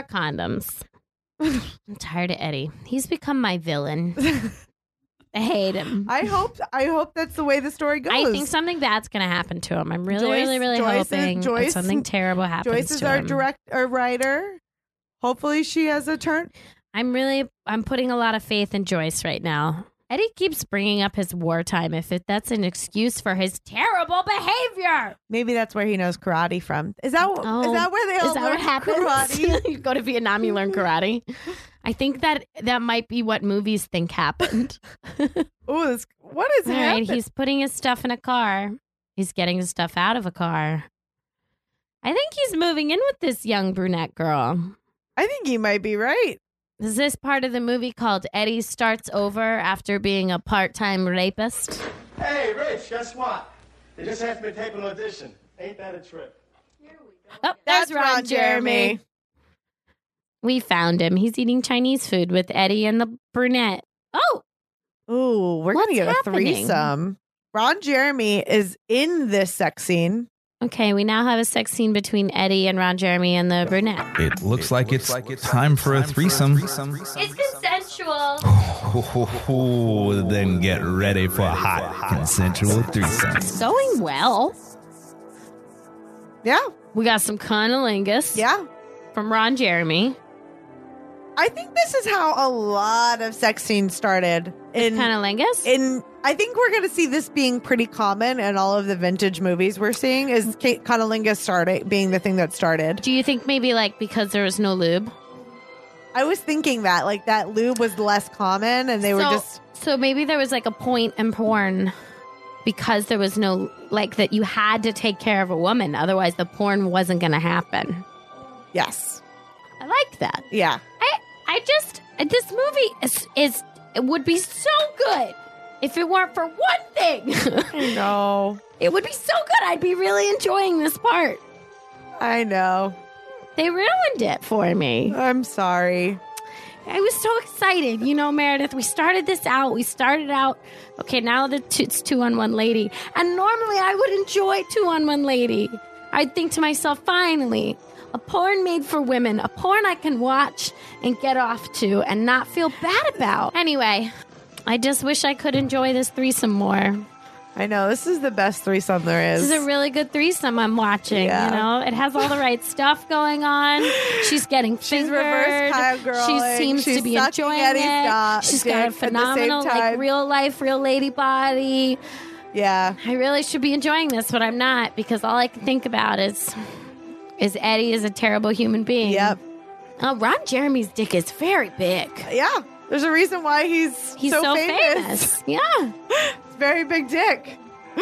I'm tired of Eddie. He's become my villain. I hate him. I hope that's the way the story goes. I think something bad's going to happen to him. I'm really hoping that something terrible happens Joyce is our writer. Hopefully she has a turn. I'm putting a lot of faith in Joyce right now. Eddie keeps bringing up his wartime that's an excuse for his terrible behavior. Maybe that's where he knows karate from. Is that where they all learn karate? You go to Vietnam, you learn karate. I think that might be what movies think happened. Ooh, what is happening? Right, he's putting his stuff in a car. He's getting his stuff out of a car. I think he's moving in with this young brunette girl. I think he might be right. Is this part of the movie called Eddie Starts Over after being a part-time rapist? Hey, Rich, guess what? They just asked me to tape an audition. Ain't that a trip? Oh, there's Ron Jeremy. We found him. He's eating Chinese food with Eddie and the brunette. Oh! Ooh, we're going to get a threesome. Ron Jeremy is in this sex scene. Okay, we now have a sex scene between Eddie and Ron Jeremy and the brunette. It looks like it's time for a threesome. It's consensual. Then get ready for a hot consensual threesome. It's going well. Yeah. We got some cunnilingus. Yeah. From Ron Jeremy. I think this is how a lot of sex scenes started. Cunnilingus? I think we're going to see this being pretty common in all of the vintage movies we're seeing is cunnilingus being the thing that started. Do you think maybe because there was no lube? I was thinking that lube was less common and they were just... So maybe there was a point in porn because there was no... that you had to take care of a woman. Otherwise the porn wasn't going to happen. Yes. I like that. Yeah. This movie it would be so good if it weren't for one thing. I know. It would be so good. I'd be really enjoying this part. I know. They ruined it for me. I'm sorry. I was so excited. Meredith, we started out, okay, now it's 2-on-1 lady. And normally I would enjoy 2-on-1 lady. I'd think to myself, finally, a porn made for women, a porn I can watch and get off to and not feel bad about. Anyway, I just wish I could enjoy this threesome more. I know. This is the best threesome there is. This is a really good threesome I'm watching, It has all the right stuff going on. She's getting fingered. She's reverse cowgirling. She seems to be enjoying it. She's got a phenomenal, real life, real lady body. Yeah. I really should be enjoying this, but I'm not because all I can think about is Eddie is a terrible human being. Yep. Oh, Ron Jeremy's dick is very big. Yeah. There's a reason why he's so famous. Yeah. It's very big dick.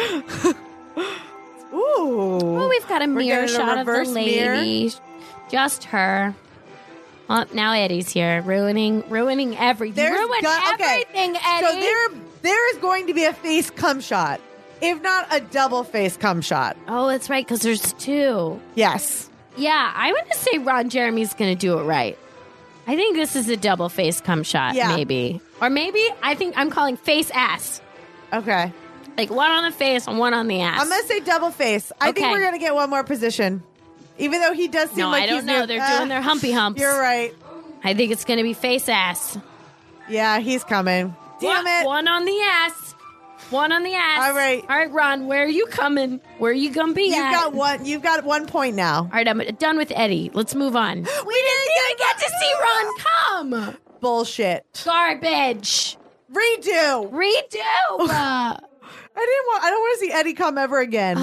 Ooh. Oh, we've got a mirror shot of the lady. Mirror. Just her. Oh, now Eddie's here, ruining everything. Everything, Eddie. So there is going to be a face cum shot. If not a double face cum shot. Oh, that's right, because there's two. Yes. Yeah, I'm going to say Ron Jeremy's going to do it right. I think this is a double face cum shot, maybe. Or maybe, I think I'm calling face ass. Okay. One on the face and one on the ass. I'm going to say double face. I think we're going to get one more position. Even though he does seem No, like I don't know. They're doing their humpy humps. You're right. I think it's going to be face ass. Yeah, he's coming. Damn it. One on the ass. One on the ass. All right. All right, Ron, where are you coming? Where are you going to be You've got 1 point now. All right, I'm done with Eddie. Let's move on. We didn't even get to see Ron come. Bullshit. Garbage. Redo. I don't want to see Eddie come ever again.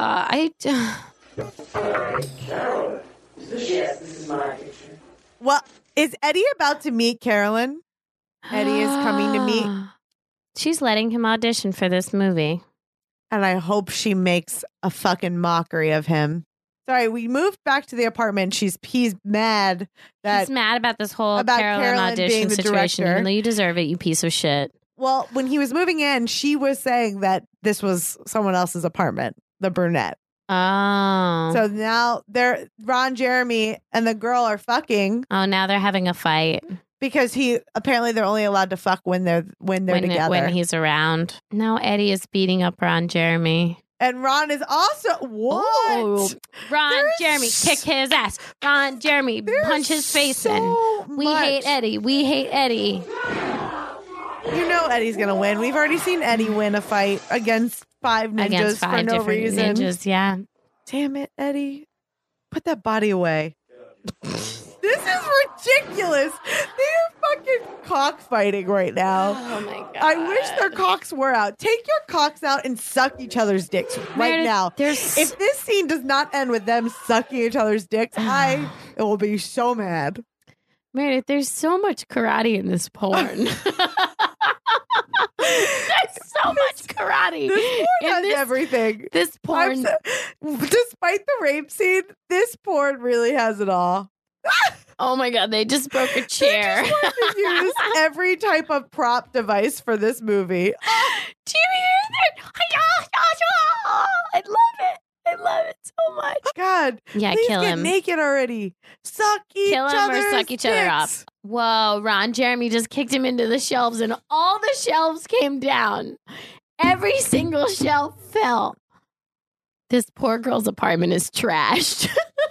Carolyn. Yes, this is my picture. Well, is Eddie about to meet Carolyn? Eddie is coming to meet. She's letting him audition for this movie. And I hope she makes a fucking mockery of him. Sorry, we moved back to the apartment. He's mad that He's mad about this whole about Carolyn audition being the situation. director. Even though you deserve it, you piece of shit. Well, when he was moving in, she was saying that this was someone else's apartment, the brunette. Oh. So now Ron Jeremy and the girl are fucking. Oh, now they're having a fight. Because they're only allowed to fuck when they're together. When he's around. Now Eddie is beating up Ron Jeremy. And Ron is also what? Oh, Ron Jeremy kick his ass. Ron Jeremy punch his face in. We hate Eddie. We hate Eddie. You know Eddie's gonna win. We've already seen Eddie win a fight against 5 ninjas for no reason. Ninjas, yeah. Damn it, Eddie. Put that body away. This is ridiculous. They're fucking cockfighting right now. Oh my God. I wish their cocks were out. Take your cocks out and suck each other's dicks right now. If this scene does not end with them sucking each other's dicks, I will be so mad. Meredith, there's so much karate in this porn. There's so much karate. This porn has everything. This porn. Despite the rape scene, this porn really has it all. Oh my God, they just broke a chair. They just wanted to use every type of prop device for this movie. Do you hear that? I love it. I love it so much. God. Yeah, please kill get him. naked already. Suck each Kill him other's or suck each other up. dicks. Whoa, Ron Jeremy just kicked him into the shelves and all the shelves came down. Every single shelf fell. This poor girl's apartment is trashed.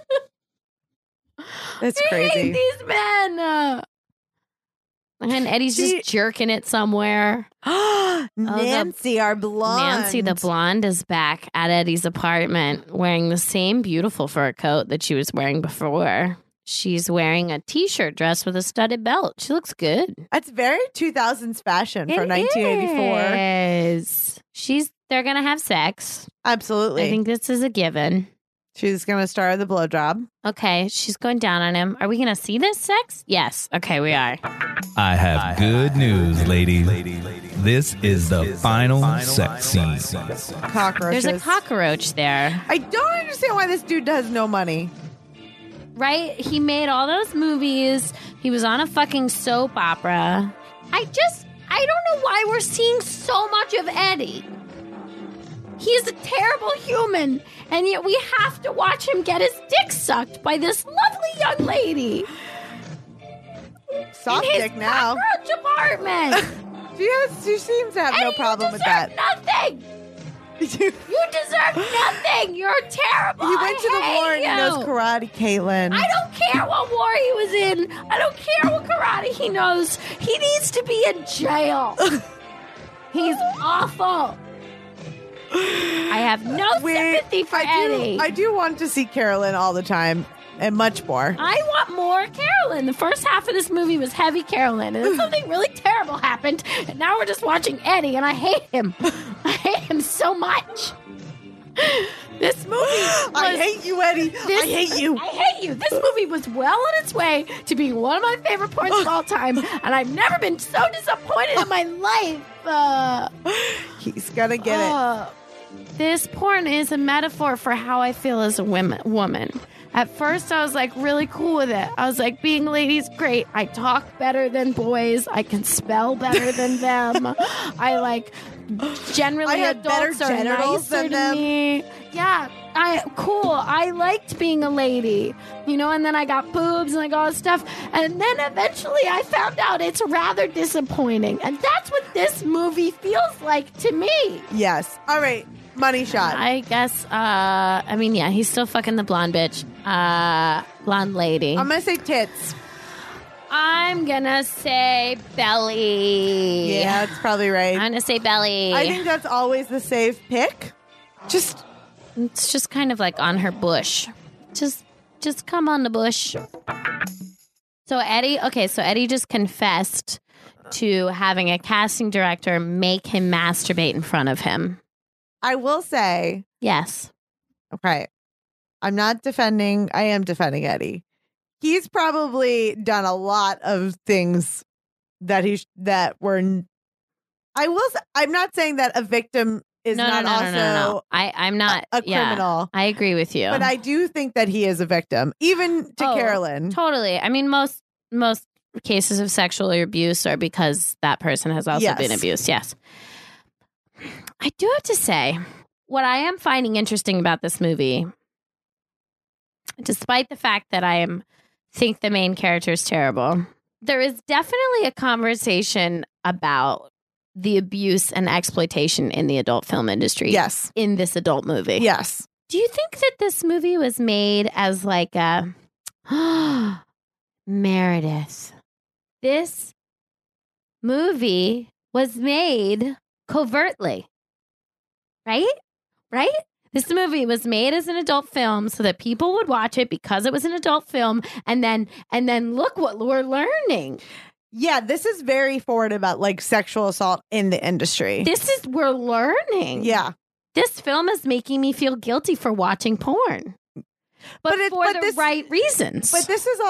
That's I crazy. hate these men. And Eddie's just jerking it somewhere. Nancy, our blonde. Nancy the blonde is back at Eddie's apartment wearing the same beautiful fur coat that she was wearing before. She's wearing a t-shirt dress with a studded belt. She looks good. That's very 2000s fashion for 1984. They're going to have sex. Absolutely. I think this is a given. She's going to start the blowjob. Okay, she's going down on him. Are we going to see this sex? Yes. Okay, we are. I have good news, ladies. This is the final sex scene. Cockroaches. There's a cockroach there. I don't understand why this dude has no money. Right? He made all those movies. He was on a fucking soap opera. I don't know why we're seeing so much of Eddie. He's a terrible human, and yet we have to watch him get his dick sucked by this lovely young lady. Soft in his dick now. cockroach apartment. She seems to have no problem with that. Nothing. You deserve nothing. You're terrible. He went to the war and he knows you. karate, Caitlin. I don't care what war he was in. I don't care what karate he knows. He needs to be in jail. He's awful. I have no sympathy for Eddie. I do want to see Carolyn all the time and much more. I want more Carolyn. The first half of this movie was heavy Carolyn, and then something really terrible happened, and now we're just watching Eddie, and I hate him. I hate him so much. This movie I hate you, Eddie. I hate you. I hate you. This movie was well on its way to being one of my favorite porns of all time, and I've never been so disappointed in my life. He's gonna get it. This porn is a metaphor for how I feel as a woman. At first, I was like really cool with it. I was like, being a lady's great. I talk better than boys. I can spell better than them. I like generally adults are nicer to me. Yeah, cool. I liked being a lady, and then I got boobs and I got all this stuff. And then eventually I found out it's rather disappointing. And that's what this movie feels like to me. Yes. All right. money shot. I guess, I mean, yeah, he's still fucking the blonde bitch. Blonde lady. I'm going to say tits. I'm going to say belly. Yeah, that's probably right. I'm going to say belly. I think that's always the safe pick. It's just kind of like on her bush. Just come on the bush. So Eddie just confessed to having a casting director make him masturbate in front of him. I will say. Yes. Okay. I am defending Eddie. He's probably done a lot of things that I will say, I'm not saying that a victim is No. I'm not a criminal. I agree with you. But I do think that he is a victim, even to Carolyn. Totally. I mean, most cases of sexual abuse are because that person has also been abused. Yes. I do have to say, what I am finding interesting about this movie, despite the fact that I think the main character is terrible, there is definitely a conversation about the abuse and exploitation in the adult film industry. Yes. In this adult movie. Yes. Do you think that this movie was made as like a Meredith? This movie was made covertly. Right? This movie was made as an adult film so that people would watch it because it was an adult film, and then look what we're learning. Yeah, this is very forward about like sexual assault in the industry. We're learning. Yeah. This film is making me feel guilty for watching porn. But for the right reasons. But this is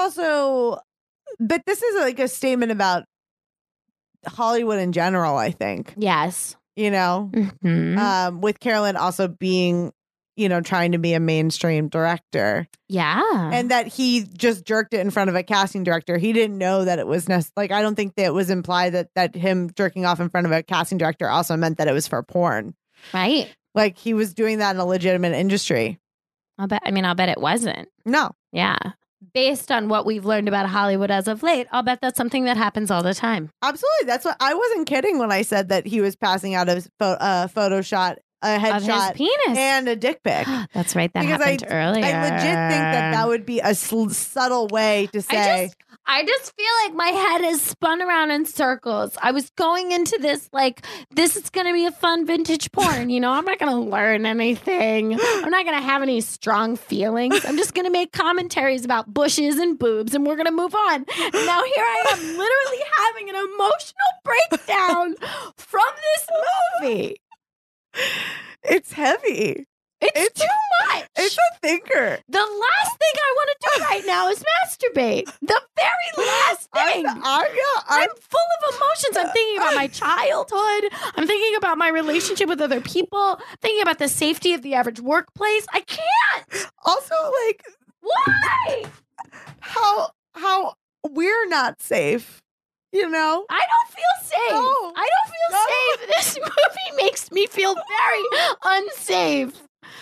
like a statement about Hollywood in general, I think. Yes. You know, with Carolyn also being, trying to be a mainstream director. Yeah. And that he just jerked it in front of a casting director. He didn't know that it was I don't think that it was implied that him jerking off in front of a casting director also meant that it was for porn. Right. Like he was doing that in a legitimate industry. I'll bet it wasn't. No. Yeah. Based on what we've learned about Hollywood as of late, I'll bet that's something that happens all the time. Absolutely. That's what I wasn't kidding when I said that he was passing out a photo shot, a headshot, of his penis and a dick pic. That's right. That happened earlier. I legit think that would be a subtle way to say. I just feel like my head is spun around in circles. I was going into this like, this is going to be a fun vintage porn. I'm not going to learn anything. I'm not going to have any strong feelings. I'm just going to make commentaries about bushes and boobs, and we're going to move on. And now here I am literally having an emotional breakdown from this movie. It's heavy. It's too much. It's a thinker. The last thing I want to do right now is masturbate. The very last thing. I'm full of emotions. I'm thinking about my childhood. I'm thinking about my relationship with other people. I'm thinking about the safety of the average workplace. I can't. Also, like, why? How we're not safe. I don't feel safe. No. I don't feel safe. This movie makes me feel very unsafe.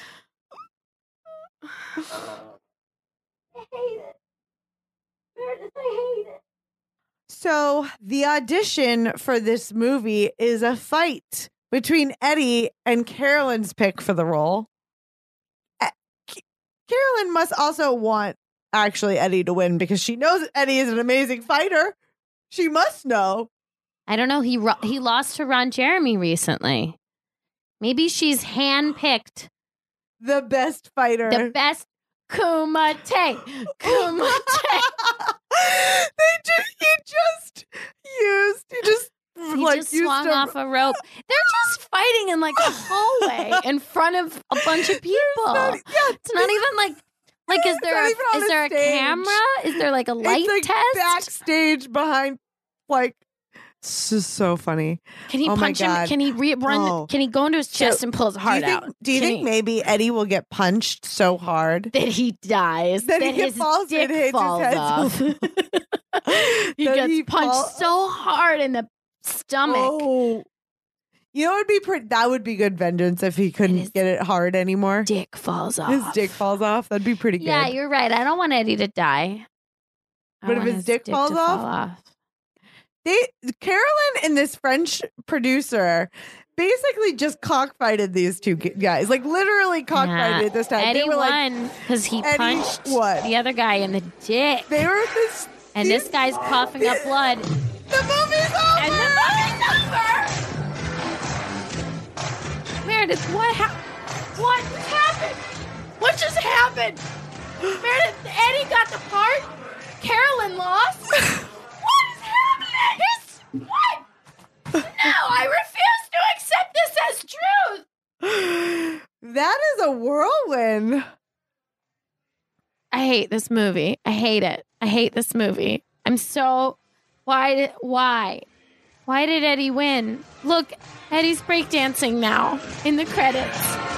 I hate it. Meredith, I hate it. So the audition for this movie is a fight between Eddie and Carolyn's pick for the role. Carolyn must also want Eddie to win because she knows Eddie is an amazing fighter. She must know. I don't know. He lost to Ron Jeremy recently. Maybe she's handpicked the best fighter. The best Kumite. He just swung off a rope. They're just fighting in like a hallway in front of a bunch of people. It's not even like is there a camera? Is there like a light test? Backstage behind it's just so funny. Can he punch him? Can he run? Can he go into his chest and pull his heart out? Do you think maybe Eddie will get punched so hard that he dies? That his dick falls off. He gets punched so hard in the stomach. Oh. That would be good vengeance if he couldn't get it hard anymore. Dick falls off. His dick falls off. That'd be pretty good. Yeah, you're right. I don't want Eddie to die. But if his dick falls off. Carolyn and this French producer basically just cockfighted these two guys. Like literally cockfighted this time. Eddie they were won because he punched the other guy in the dick. They were this guy's coughing up blood. The movie's over! And the movie's over! Meredith, what happened? What just happened? Meredith, Eddie got the part. Carolyn lost. What is happening? What? No, I refuse to accept this as truth. That is a whirlwind. I hate this movie. I hate it. I hate this movie. I'm so... Why? Why did Eddie win? Look, Eddie's breakdancing now in the credits.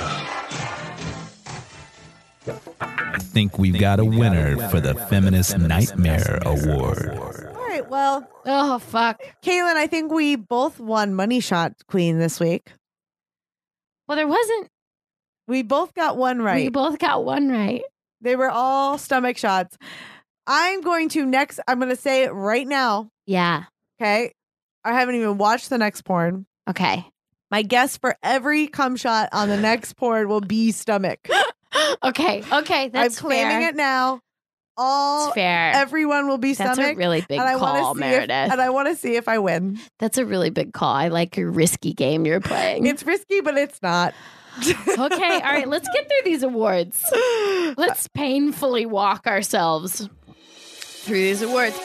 I think we've got a winner for the Feminist Nightmare Award. All right, well... Oh, fuck. Kaylin, I think we both won Money Shot Queen this week. Well, there wasn't... We both got one right. We both got one right. They were all stomach shots. I'm going to say it right now. Yeah. Okay? I haven't even watched the next porn. Okay. My guess for every cum shot on the next porn will be stomach. Okay, that's I'm claiming fair. it now. It's fair. Everyone will be That's stomach. a really big call, Meredith. And I want to see if I win. That's a really big call. I like your risky game you're playing. It's risky, but it's not. Okay, all right, let's get through these awards. Let's painfully walk ourselves through these awards.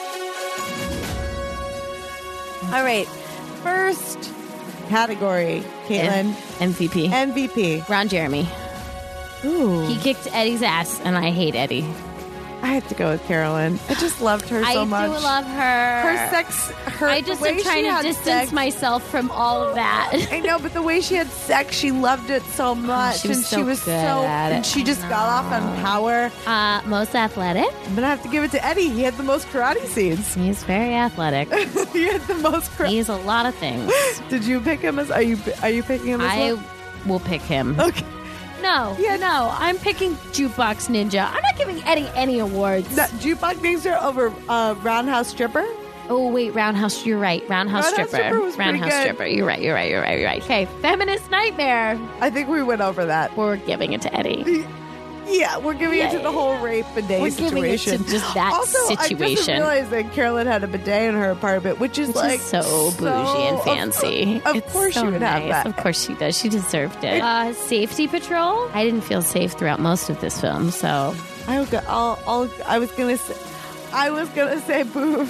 All right. First category, Caitlin. MVP. Ron Jeremy. Ooh. He kicked Eddie's ass, and I hate Eddie. I had to go with Carolyn. I just loved her so much. I do love her. Her sex. I just am trying to distance myself from all of that. I know, but the way she had sex, she loved it so much. She was so good at it. And she just got off on power. Most athletic. I'm gonna have to give it to Eddie. He had the most karate scenes. He's very athletic. He had the most karate. He's a lot of things. Did you pick him as? Are you picking him as? I will pick him. Okay. No, I'm picking Jukebox Ninja. I'm not giving Eddie any awards. Jukebox Ninja over Roundhouse Stripper? Oh, wait, Roundhouse. You're right. Roundhouse Stripper. Was Roundhouse Stripper. You're right. Okay, Feminist Nightmare. I think we went over that. We're giving it to Eddie. Yeah, we're giving it to the whole rape bidet we're situation. Giving it to just that situation. I just realized that Carolyn had a bidet in her apartment, which is so bougie and fancy. Of course she would have that. Of course she does. She deserved it. Safety Patrol. I didn't feel safe throughout most of this film, so I was gonna say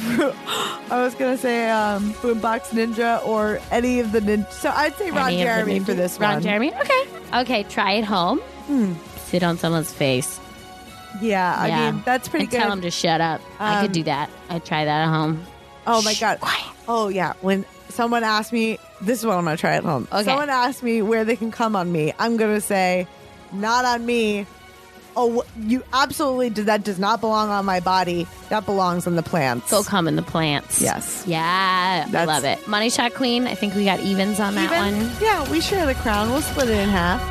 Boombox Ninja or any of the ninja. So I'd say Ron Jeremy for this one. Ron Jeremy. Okay. Try it home. Sit on someone's face. Yeah, I mean, that's pretty good. Tell them to shut up. I could do that. I'd try that at home. Oh, my God. Quiet. Oh, yeah. When someone asks me, this is what I'm going to try at home. Okay. Someone asks me where they can come on me, I'm going to say, not on me. Oh, you absolutely, that does not belong on my body. That belongs in the plants. Go come in the plants. Yes. Yeah. I love it. Money Shot Queen. I think we got evens on that one. Yeah, we share the crown. We'll split it in half.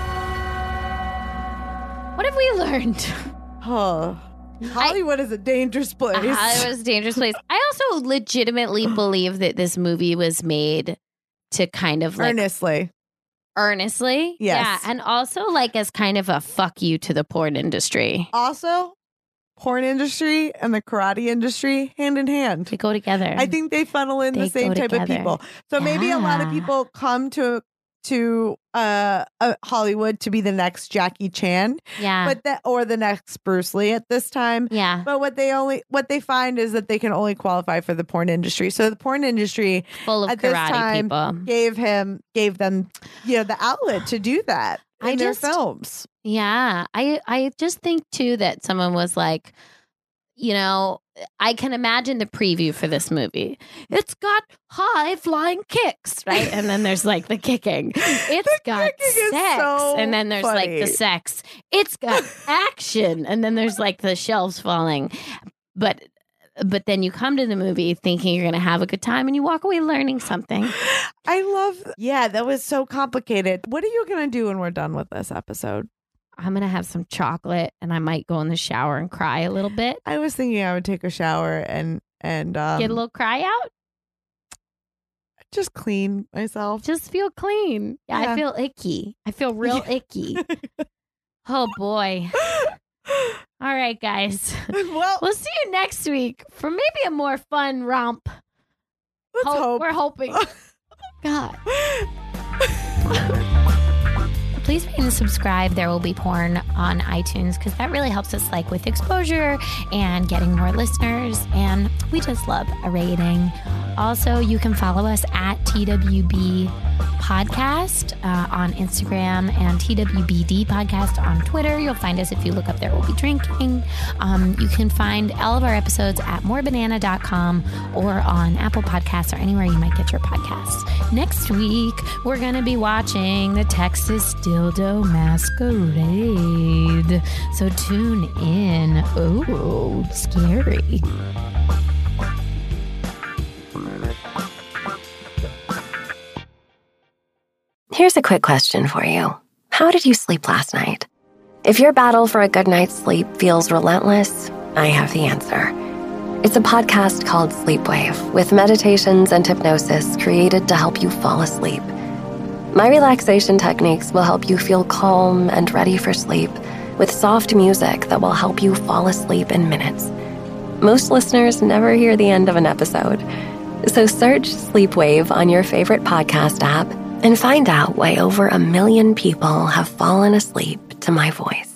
What have we learned? Oh, Hollywood is a dangerous place. Hollywood is a dangerous place. I also legitimately believe that this movie was made to kind of like... Earnestly? Yes. Yeah, and also like as kind of a fuck you to the porn industry. Also, porn industry and the karate industry, hand in hand. They go together. I think they funnel in the same type of people. So maybe a lot of people come to Hollywood to be the next Jackie Chan, or the next Bruce Lee at this time. Yeah. But what they find is that they can only qualify for the porn industry. So the porn industry full of at karate this time people gave them the outlet to do that in their films. Yeah. I just think too that someone was like, I can imagine the preview for this movie. It's got high flying kicks, right? And then there's like the kicking. It's got sex. And then there's like the sex. It's got action. And then there's like the shelves falling. But then you come to the movie thinking you're going to have a good time and you walk away learning something. That was so complicated. What are you going to do when we're done with this episode? I'm going to have some chocolate and I might go in the shower and cry a little bit. I was thinking I would take a shower and get a little cry out? Just clean myself. Just feel clean. Yeah, I feel icky. I feel real icky. Oh, boy. All right, guys. Well, we'll see you next week for maybe a more fun romp. Let's hope. We're hoping. God. Please rate and subscribe. There Will Be Porn on iTunes because that really helps us like with exposure and getting more listeners. And we just love a rating. Also, you can follow us at TWB Podcast on Instagram and TWBD Podcast on Twitter. You'll find us if you look up There Will Be Drinking. You can find all of our episodes at morebanana.com or on Apple Podcasts or anywhere you might get your podcasts. Next week, we're going to be watching the Texas Dildo Masquerade. So tune in. Oh, scary. Here's a quick question for you. How did you sleep last night? If your battle for a good night's sleep feels relentless, I have the answer. It's a podcast called Sleepwave with meditations and hypnosis created to help you fall asleep. My relaxation techniques will help you feel calm and ready for sleep with soft music that will help you fall asleep in minutes. Most listeners never hear the end of an episode. So search Sleepwave on your favorite podcast app and find out why over 1 million people have fallen asleep to my voice.